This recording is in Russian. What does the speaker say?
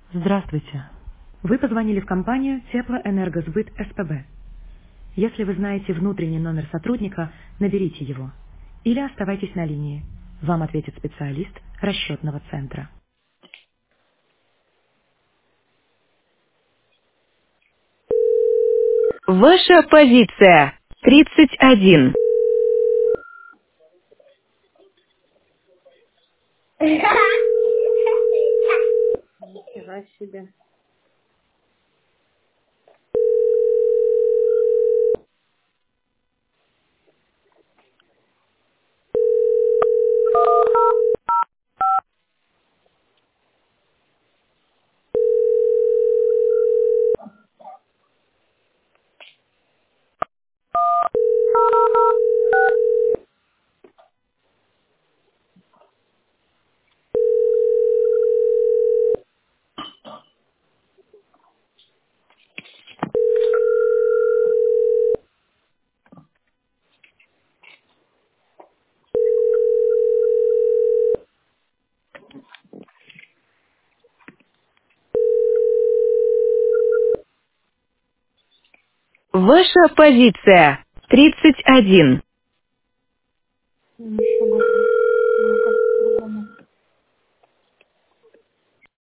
Здравствуйте. Вы позвонили в компанию Теплоэнергосбыт СПБ. Если вы знаете внутренний номер сотрудника, наберите его. Или оставайтесь на линии. Вам ответит специалист расчетного центра. Ваша позиция 31. Нифига себе. Ваша позиция 31. Ничего.